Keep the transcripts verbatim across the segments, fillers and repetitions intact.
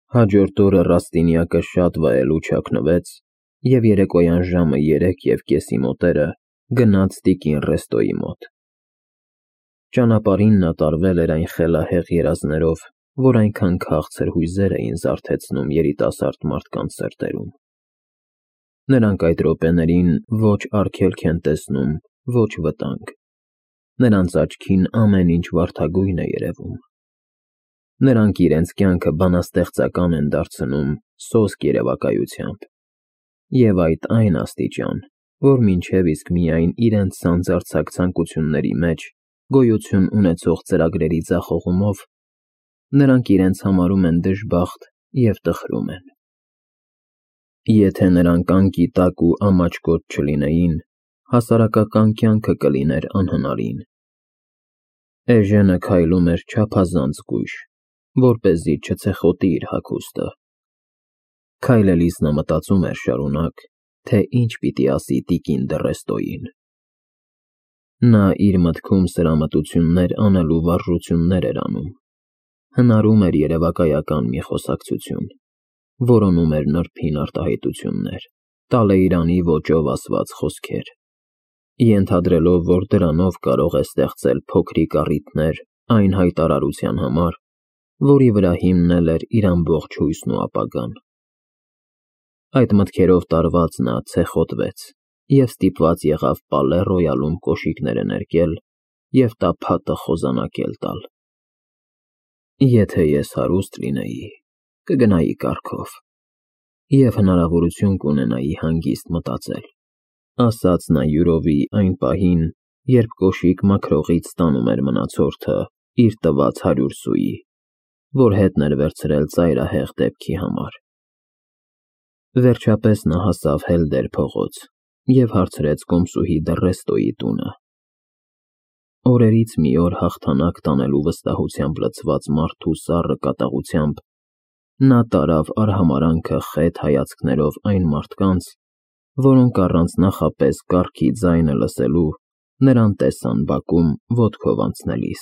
Հաջորդ օրը Ռաստինյակը շատ վայելու չակնվեց և երեկոյան ժամը երեք և կեսի մոտերը գնաց տիկին Ռեստոյի մոտ։ Ճանապարհին նա տարվել էր այն խելահեղ երազներով, որ այնքան քաղցր հույզեր էին զարթեցնում երիտասարդ մարդկանց սրտերում։ Նրանք այդ րոպեներին ոչ արգելք են տեսնում, ոչ վտանգ։ Նրանց աչքին ամեն ինչ վարդագույն է երևում։ Նրանք իրենց կյանքը բանաստեղծական են դարձնում սոսկ երևակայությամբ, և այդ այն աստիճան, որ մինչև իսկ միայն իրենց սանձարձակ ցանկությունների մեջ գոյություն ունեցող ծրագրերի ձախողումով նրանք իրենց համարում են դժբախտ և տխրում են։ Եթե նրանք անգիտակ ու ամաչկոտ չլինեին, հասարակական կյանքը կլիներ անհնարին։ Էժենը քայլում էր չափազանց զգույշ, որպեսզի չցեխոտի իր հագուստը։ Քայլելիս նա մտածում էր շարունակ, թե ինչ պիտի ասի տիկին դը Ռեստոյին։ Նա իր մտքում սրամտություններ անելու վարժություններ էր անում, հնարում էր երևակայական մի խոսակցություն, որոնում էր նրբին արտահայտություններ, տալեյրանի ոճով ասված խոսքեր, ենթադրելով, որ դրանով կարող է ստեղծել փոքրիկ առիթներ այն հայտարարության համար, որի վրա հիմնել էր իր ամբողջ հույսն ու ապագան։ Այդ մտքերով տարված նա ցեխոտվեց և ստիպված եղավ Պալե Ռոյալում կոշիկները ներկել և տափատը խոզանակել տալ։ Եթե ես հարուստ լինեի, կգնայի կառքով և հնարավորություն կունենայի հանգիստ մտածել, ասաց նա յուրովի այն պահին, երբ կոշիկ մաքրողից ստանում էր մնացորդը իր տված հարյուր սուի, որ հետն էր վերցրել ծայրահեղ դեպքի համար։ Վերջապես նա հասավ Հելդեր փողոց և հարցրեց կոմսուհի դը Ռեստոյի տունը։ Օրերից մի օր հաղթանակ տանելու վստահությամբ լցված մարդու սառը կատաղությամբ նա տարավ արհամարհանքը խետ հայացքներով այն մարդկանց, որոնք առանց նախապես կառքի ձայնը լսելու նրան տեսան բակում ոտքով անցնելիս։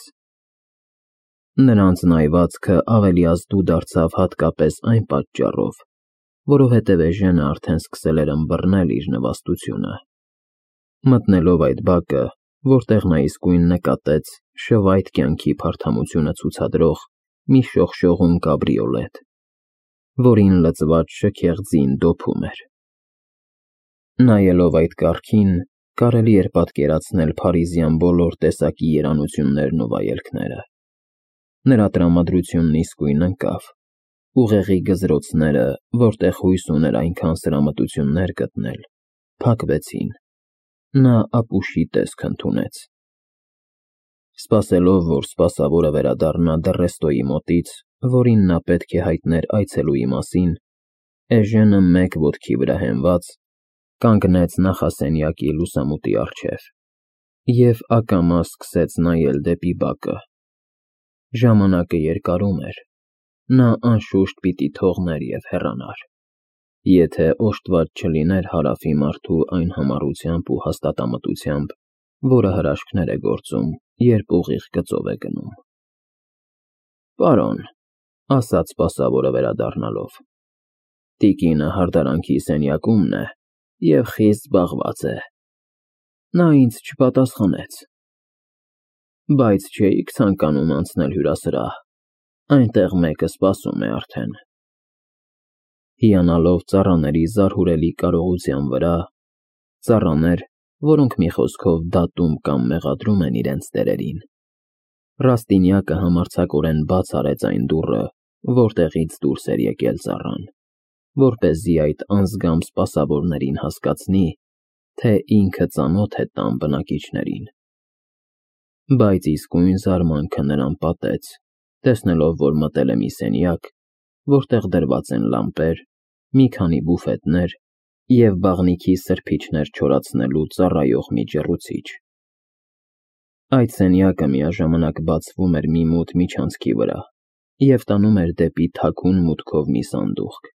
Նրանց նայվածքը ավելի ազդու դարձավ հատկապես այն պատճառով, որովհետև էժենը արդեն սկսել էր ըմբռնել իր նվաստությունը։ Մտնելով այդ բակը, որտեղ նա իսկույն նկատեց շվայտ կյանքի փարթամությունը ցուցադրող մի շողշողուն կաբրիոլետ, որին լցված շքեղ ձին դոփում էր։ Նայելով այդ կառքին, կարելի էր պատկերացնել փարիզյան բոլոր տեսակի երանություններն ու վայելքները։ Նրա տրամադրությունն իսկույն ընկավ։ Ուղեղի գզրոցները, որտեղ հույս ուներ այնքան սրամտություններ գտնել, փակվեցին։ Նա ապուշի տեսք ընդունեց։ Սպասելով, որ սպասավորը վերադառնա դը Ռեստոյի մոտից, որին նա պետք է հայտներ այցելուի մասին, էժենը մեկ ոտքի վրա հենված կանգնեց նախասենյակի լուսամուտի առջև և ակամա սկսեց նայել դեպի բակը։ Ժամանակը երկարում էր, նա անշուշտ պիտի թողներ և հեռանար, եթե օժտված չլիներ Հարավի մարդու այն համառությամբ ու հաստատամտությամբ, որը հրաշքներ է գործում, երբ ուղիղ գծով է գնում։ Պարոն, ասաց սպասավորը վերադառնալով, տիկինը հարդարանքի սենյակումն է և խիստ զբաղված է։ Նա ինձ չպատասխանեց։ Բայց չէիք ցանկանում անցնել հյուրասրահ, այնտեղ մեկը սպասում է արդեն։ Հիանալով ծառաների զարհուրելի կարողության վրա, ծառաներ, որոնք մի խոսքով դատում կամ մեղադրում են իրենց տերերին, Ռաստինյակը համարձակորեն բաց արեց այն դուռը, որտեղից դուրս էր եկել ծառան, որպեսզի այդ անզգամ սպասավորներին հասկացնի, թե ինքը ծանոթ է տան բնակիչներին։ Բայց իսկույն զարմանքը նրան պատեց, տեսնելով, որ մտել է մի սենյակ, որտեղ դրված են լամպեր, մի քանի բուֆետներ և բաղնիքի սրբիչներ չորացնելու ծառայող մի ջեռուցիչ։ Այդ սենյակը միաժամանակ բացվում էր մի մութ միջանցքի վրա և տանում էր դեպի թաքուն մուտքով մի սանդուղք։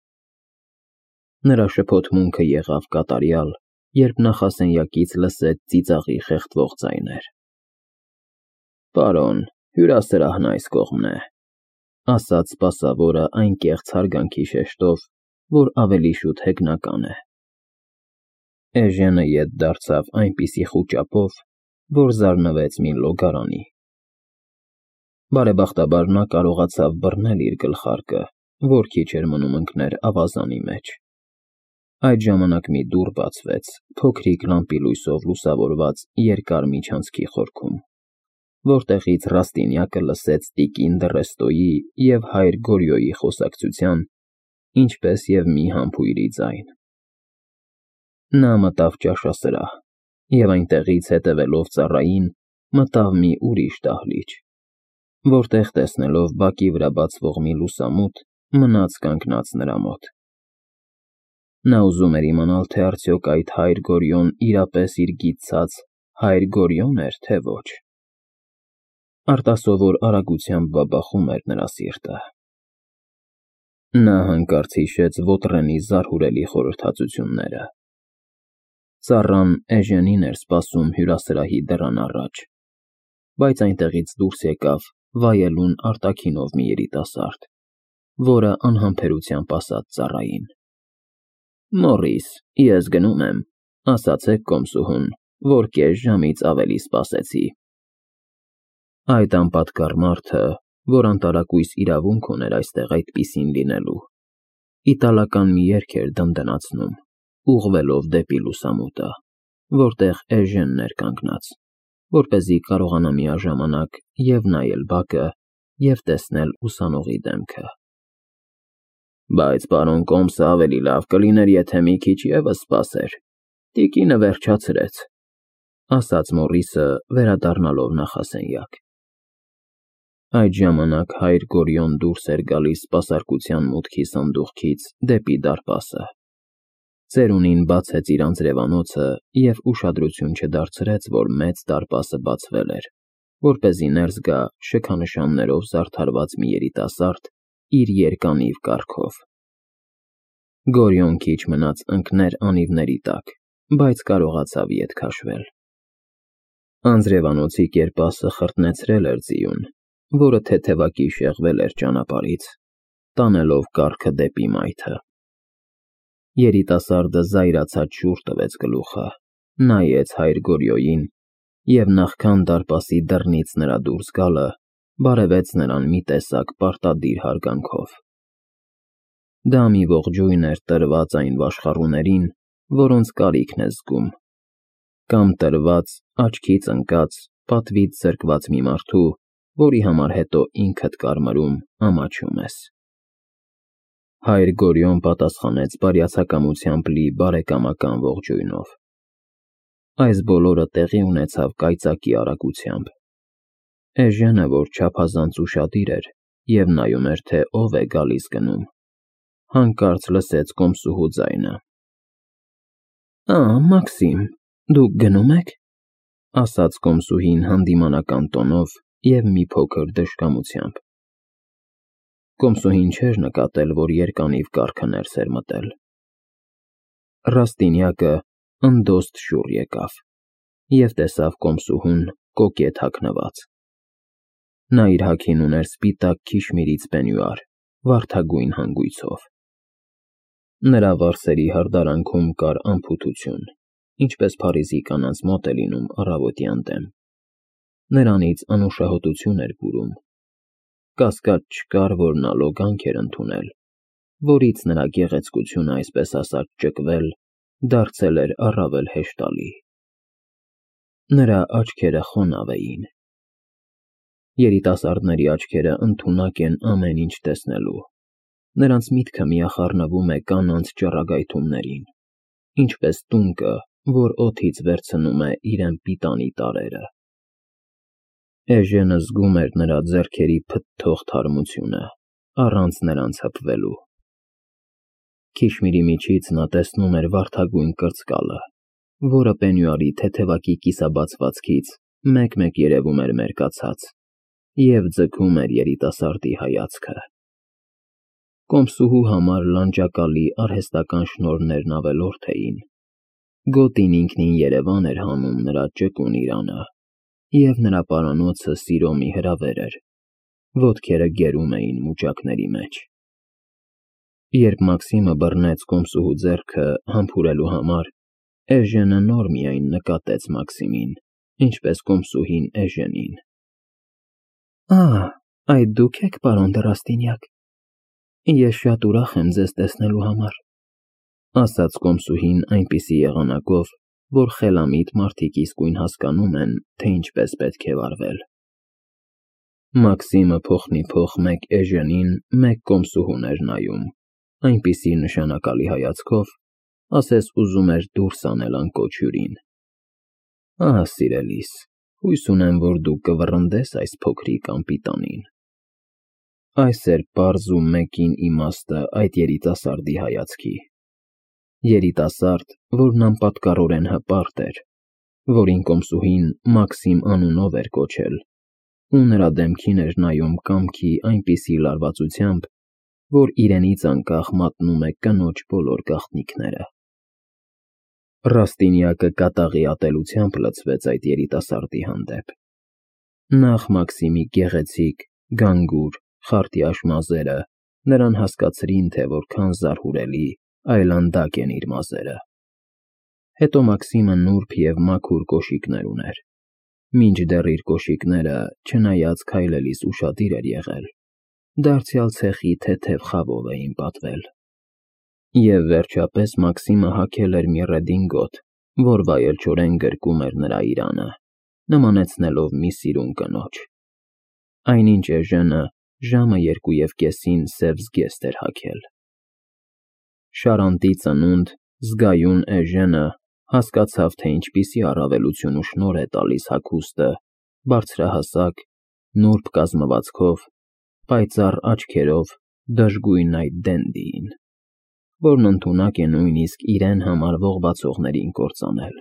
Նրա շփոթմունքը եղավ կատարյալ, երբ նախասենյակից լսեց ծիծաղի խեղդվող ձայներ։ Պարոն, հյուրասրահն այս կողմն է։ ասաց սպասավորը այն կեղծ հարգանքի շեշտով, որ ավելի շուտ հեգնական է։ Էժենը ետ դարձավ այնպիսի խուճապով, որ զարնվեց մի լոգարանի։ Բարեբախտաբար նա կարողացավ բռնել իր գլխարկը, որ քիչ էր մնում ընկներ ավազանի մեջ։ Այդ ժամանակ մի դուռ բացվեց փոքրիկ լամպի լույսով լուսավորված երկար միջանցքի խորքում, որտեղից Ռաստինյակը լսեց տիկին Դռեստոյի և հայր Գորյոյի խոսակցության, ինչպես և մի համբույրի ձայն։ Նա մտավ ճաշասրահ և այնտեղից հետևելով ծառային, մտավ մի ուրիշ դահլիճ, որտեղ, տեսնելով բակի վրա բացվող մի լուսամուտ, մնաց կանգնած նրա մոտ։ Նա ուզում էր իմանալ, թե արդյոք այդ հայր Գորյոն իրապես իր գիտցած հայր Գորյո՞ն էր, թե ոչ։ Արտասովոր արագությամբ բաբախում էր նրա սիրտը։ Նա հանկարծ հիշեց Վոտրենի զարհուրելի խորհրդածությունները։ Ծառան Էժենին էր սպասում հյուրասրահի դռան առաջ, բայց այնտեղից դուրս եկավ վայելուն արտաքինով մի երիտասարդ, որը անհամբերությամբ ասաց ծառային. «Մորրիս, ես գնում եմ, ասացեք կոմսուհուն, որ կես ժամից ավելի սպասեցի»։ Այդ անպատկառ մարդը, որ անտարակույս իրավունք ուներ այստեղ այդպիսին լինելու, իտալական մի երգ էր դնդնացնում, ուղղվելով դեպի լուսամուտը, որտեղ Էժենն էր կանգնած, որպեսզի կարողանա միաժամանակ և նայել բակը, և տեսնել ուսանողի դեմքը։ «Բայց պարոն կոմսը ավելի լավ կլիներ, եթե մի քիչ ևս սպասեր, տիկինը վերջացրեց», ասաց Մորրիսը, վերադառնալով նախասենյակ։ Այդ ժամանակ հայր Գորյոն դուրս էր գալիս սպասարկության մուտքի սանդուղքից դեպի դարպասը, ծերունին բացեց իր անձրևանոցը և ուշադրություն չդարձրեց, որ մեծ դարպասը բացվել էր, որպեսզի ներս գա շքանշաններով զարդարված մի երիտասարդ իր երկանիվ կառքով։ Գորյոն քիչ մնաց ընկներ անիվների տակ, բայց կարողացավ ետ քաշվել։ Անձրևանոցի կերպասը խրտնեցրել էր ձիուն, որը թեթևակի շեղվել էր ճանապարհից, տանելով կառքը դեպի մայթը։ Երիտասարդը զայրացած շուռ տվեց գլուխը, նայեց հայր Գորյոյին և նախքան դարպասի դռնից նրա դուրս գալը, բարևեց նրան մի տեսակ պարտադիր հարգանքով։ Դա մի ողջույն էր տրված այն վաշխառուներին, որոնց կարիքն ես զգում, կամ տրված աչքից ընկած, պատվից զրկված մի մարդու, որի համար հետո ինքդ կարմրում, ամաչում ես։ Հայր Գորյոն պատասխանեց բարյացակամությամբ լի բարեկամական ողջույնով։ Այս բոլորը տեղի ունեցավ կայծակի արագությամբ։ Էժենը, որ չափազանց ուշադիր էր և նայում էր, թե ով է գալիս գնում, հանկարծ լսեց կոմսուհու ձայնը. «Ա, Մաքսիմ, դուք գնո՞ւմ եք», ասաց կոմսուհին հանդիմանական տոնով և մի փոքր դժկամությամբ։ Կոմսուհին չէր նկատել, որ երկանիվ կառքը ներս էր մտել։ Ռաստինյակը ընդոստ շուռ եկավ և տեսավ կոմսուհուն կոկետ հագնված։ Նա իր հագին ուներ սպիտակ քիշմիրից պենյուար, վարդագույն հանգույցով։ Նրա վարսերի հարդարանքում կար անփութություն, ինչպես Փարիզի կանանց մոտ է լինում առավոտյան դեմ։ Նրանից անուշահոտություն էր բուրում։ Կասկած չկար, որ նա լոգանք էր ընդունել, որից նրա գեղեցկությունը, այսպես ասած, ճկվել, դարձել էր առավել հեշտալի։ Նրա աչքերը խոնավ էին։ Երիտասարդների աչքերը ընդունակ են ամեն ինչ տեսնելու։ Նրանց միտքը միախառնվում է կանանց ճառագայթումներին, ինչպես տունկը, որ օդից վերցնում է իրեն պիտանի տարրերը։ Էժենը զգում էր նրա ձեռքերի փթթող թարմությունը, առանց նրանց հպվելու։ Քիշմիրի միջից նա տեսնում էր վարդագույն կրծկալը, որը պենյուարի թեթևակի կիսաբացվածքից մեկ-մեկ երևում էր մերկացած և ձգում էր երիտասարդի հայացքը։ Կոմսուհու համար լանջակալի արհեստական շնորհներն ավելորդ էին։ Գոտին ինքնին Երևան էր հանում նրա ճկուն իրանը, և նրա պարանոցը սիրո մի հրավեր էր, ոտքերը գերում էին մուճակների մեջ։ Երբ Մաքսիմը բռնեց կոմսուհու ձեռքը համբուրելու համար, Էժենը նոր միայն նկատեց Մաքսիմին, ինչպես կոմսուհին Էժենին։ «Ահ, այդ դուք եք, պարոն դը Ռաստինյակ։ Ես շատ ուրախ եմ ձեզ տեսնելու համար», ասաց կոմսուհին այնպիսի եղանակով, որ խելամիտ մարդիկ իսկույն հասկանում են, թե ինչպես պետք է վարվել։ Մաքսիմը փոխնիփոխ մեկ Էժենին, մեկ կոմսուհուն էր նայում, այնպիսի նշանակալի հայացքով, ասես ուզում էր դուրս անել անկոչ հյուրին։ «Ահա, սիրելիս, հույս ունեմ, որ դու կվռնդես այս փոքրիկ անպիտանին»։ Այս էր պարզ ու մեկին իմաստը այդ երիտասարդի հայացքի։ Երիտասարդ, որն անպատկառորեն հպարտ էր, որին կոմսուհին Մաքսիմ անունով էր կոչել, ու նրա դեմքին էր նայում կամքի այնպիսի լարվածությամբ, որ իրենից անկախ մատնում է կնոջ բոլոր գաղտնիքները։ Ռաստինյակը կատաղի ատելությամբ լցվեց այդ երիտասարդի հանդեպ։ Նախ Մաքսիմի գեղեցիկ, գանգուր, խարտյաշ մազերը նրան հասկացրին, թե որքան զարհուրելի, այլանդակ են իր մազերը։ Հետո Մաքսիմը նուրբ և մաքուր կոշիկներ ուներ, մինչդեռ իր կոշիկները, չնայած քայլելիս ուշադիր էր եղել, դարձյալ ցեխի թեթև խավով էին պատվել։ Եվ վերջապես Մաքսիմը հագել էր մի ռեդինգոտ, որ վայելչորեն գրկում էր նրա իրանը, նմանեցնելով մի սիրուն կնոջ։ Այնինչ Էժենը ժամը երկու և կեսին սև զգեստ էր հագել։ Շարանտի ծնունդ, զգայուն Էժենը հասկացավ, թե ինչպիսի առավելություն ու շնորհ է տալիս հագուստը բարձրահասակ, նուրբ կազմվածքով, պայծառ աչքերով դժգույն այդ դենդիին, որն ընդունակ է նույնիսկ իրեն համար ողբացողներին կործանել։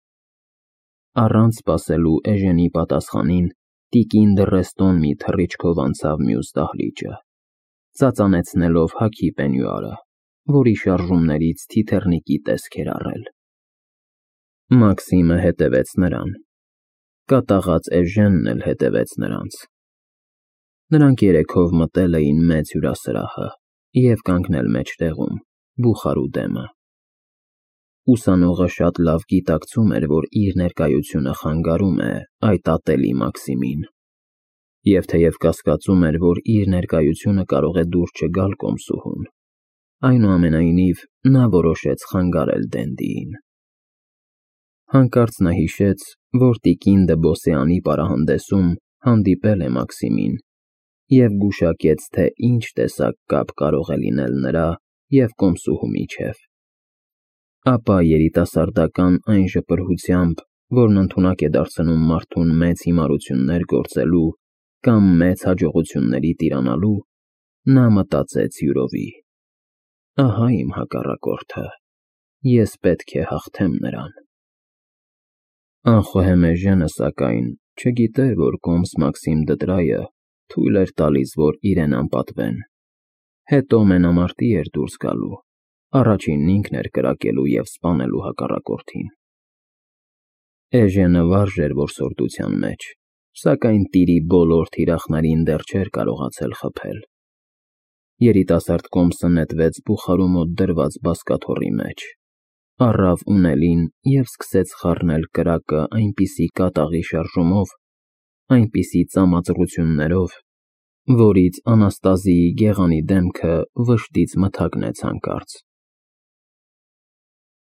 Առանց սպասելու Էժենի պատասխանին տիկին Դռեստոն մի թռիչքով անցավ մյուս դահլիճը, ծածանեցնելով հագի պենյուարը, որի շարժումներից թիթեռնիկի տեսք էր առել։ Մաքսիմը հետևեց նրան։ Կատաղած Էժենն էլ հետևեց նրանց։ Նրանք երեքով մտել էին մեծ հյուրասրահը և կանգնել մեջտեղում, բուխարու դեմը։ Ուսանողը շատ լավ գիտակցում էր, որ իր ներկայությունը խանգարում է այդ ատելի Մաքսիմին, և թեև կասկածում էր, որ իր ներկայությունը կարող է դուր չգալ կոմսուհուն, այնուամենայնիվ նա որոշեց խանգարել դենդիին։ Հանկարծ նա հիշեց, որ տիկին Դ'Բոսեանի պարահանդեսում հանդիպել է Մաքսիմին և գուշակեց, թե ինչ տեսակ կապ կարող է լինել նրա և կոմսուհու միջև։ Ապա երիտասարդական այն ժպրհությամբ, որն ընդունակ է դարձնում մարդուն մեծ հիմարություններ գործելու կամ մեծ հաջողությունների տիրանալու, նա մտածեց յուրովի. «Ահա իմ հակառակորդը, ես պետք է հաղթեմ նրան»։ Անխոհեմ Էժենը, սակայն, չգիտեր, որ կոմս Մաքսիմ դդրայը թույլ էր տալիս, որ իրեն անպատվեն, հետո մենամարտի էր դուրս գալու, առաջինն ինքն էր կրակելու և սպանելու հակառակորդին։ Էժենը վարժ էր որսորդության մեջ, սակայն տիրի բոլոր թիրախներին դեռ չէր կարողացել խփել։ Երիտասարդ կոմսը նետվեց բուխարու մոտ դրված բազկաթոռի մեջ, առավ ունելին և սկսեց խառնել կրակը այնպիսի կատաղի շարժումով, այնպիսի ծամածռություններով, որից Անաստազիի գեղանի դեմքը վշտից մթագնեց հանկարծ։